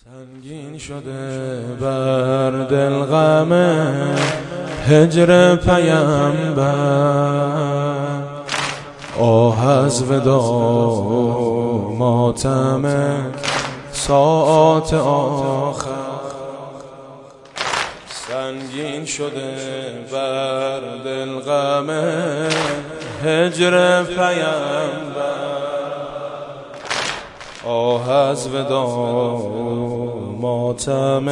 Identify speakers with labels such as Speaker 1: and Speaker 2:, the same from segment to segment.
Speaker 1: سنگین شده بر دل غم هجر پیامبر، آه از ودا ماتم ساعات آخر. سنگین شده بر دل غم هجر پیامبر، آه از ودا ماتم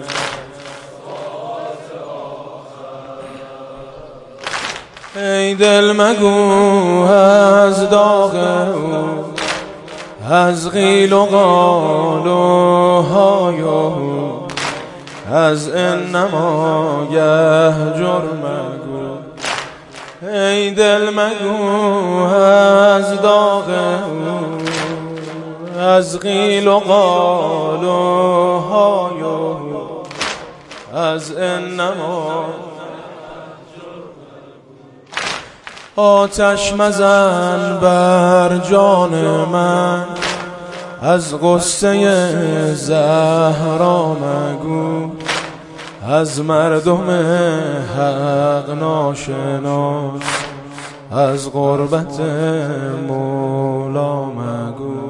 Speaker 1: ای دل مگو از داغ او، از قیل و قال و های او، از انما یهجر مگو. ای دل مگو از داغ او، از قیل و قال و های او، از انما. آتش مزن بر جان من، از غصه زهرا مگو، از مردم حق ناشناس، از غربت مولا مگو.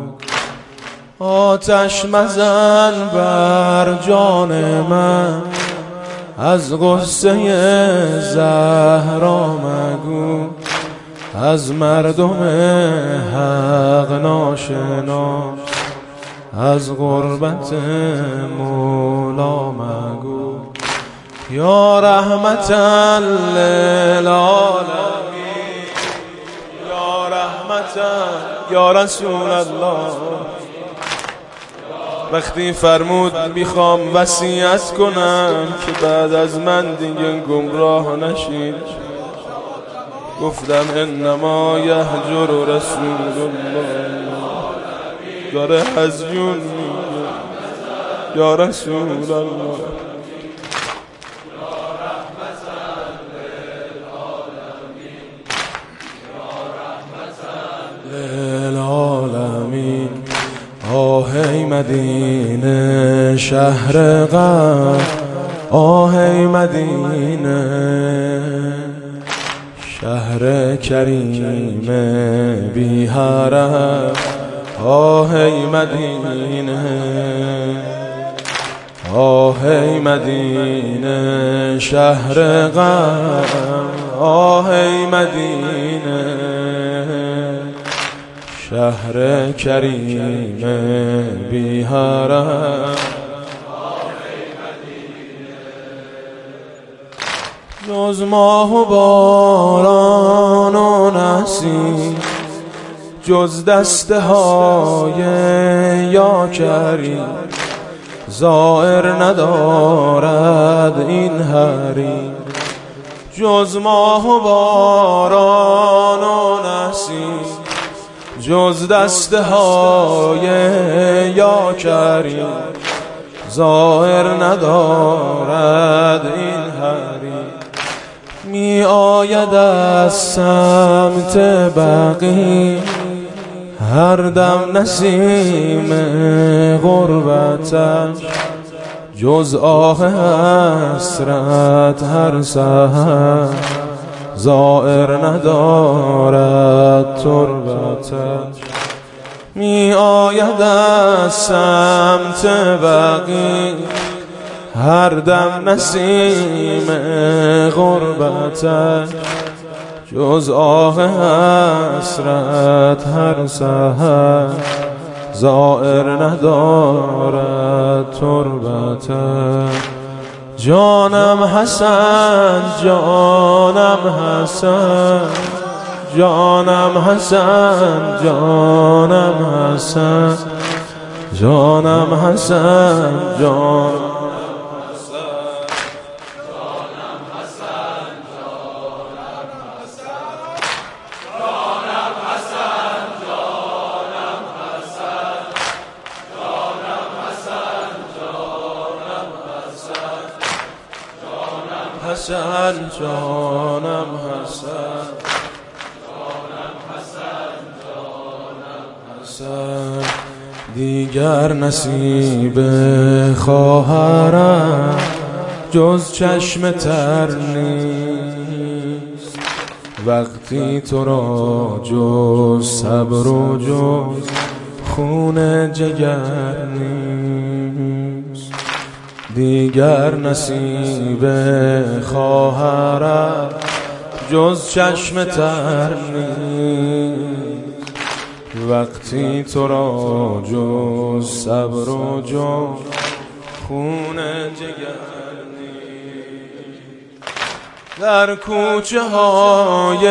Speaker 1: آتش مزن بر جان من، از غصه زهرا مگو، از مردم حق ناشناس، از غربت مولا مگو. یا رحمتا للعالمین، یا رحمتا یا رسول الله. وقتی فرمود میخوام وصیت کنم که بعد از من دیگه گمراه نشید، گفتم انما یهجر رسول الله. داره هزیون میگه یا رسول الله. للعالمین. آه ای مدینه شهر غم، آه ای مدینه شهر کریم بی حرم. آه ای مدینه، آه ای مدینه شهر غم، آه ای مدینه شهر کریم بی حرم. جز ماه و باران و نسیم، جز دسته های یا کریم، زائر ندارد این حریم. جز ماه و باران و نسیم، جز دسته های یا کریم، زائر ندارد این حریم. می آید از سمت بقیع، هر دم نسیم غربتش، جز آه حسرت هر سحر، زائر ندارد تربتش. می آید از سمت بقیع، هر دم نسیم غربتش، جز آه حسرت هر سحر، زائر ندارد تربتش. جانم حسن، جانم حسن، جانم حسن، جانم حسن، جانم حسن، جانم حسن، جانم حسن، جانم حسن، جانم حسن. دیگر نصیب خواهرم جز چشم تر نیست، وقتی تو را جز صبر و جز خون جگر نیست. دیگر نصیب خواهرم جز چشم تر نیست، وقتی تو را جز صبر و جز خون جگر نیست. در کوچه های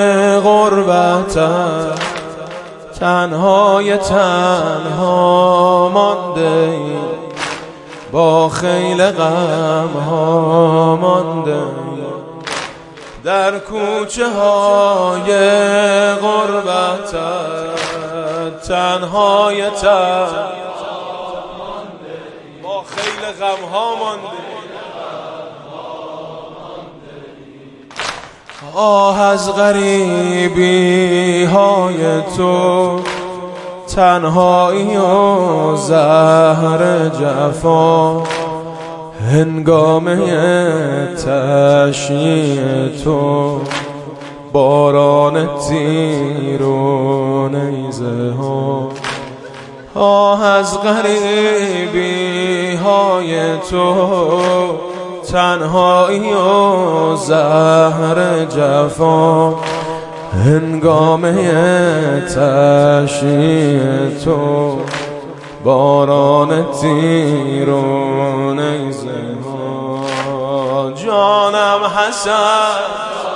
Speaker 1: غربتم تنهای تنها مانده ای، با خیل غم ها مانده ای. در کوچه های غربتم تنهای با خیل غم ها مانده. آه از غریبی های تو، تنهایی و زهر جفا، هنگامه تشییع تو، باران تیر و نیزه ها. آه از غریبی های تو، تنهایی و زهر جفا، هنگامه تشییع تو، باران تیر و نیزه ها. جانم حسن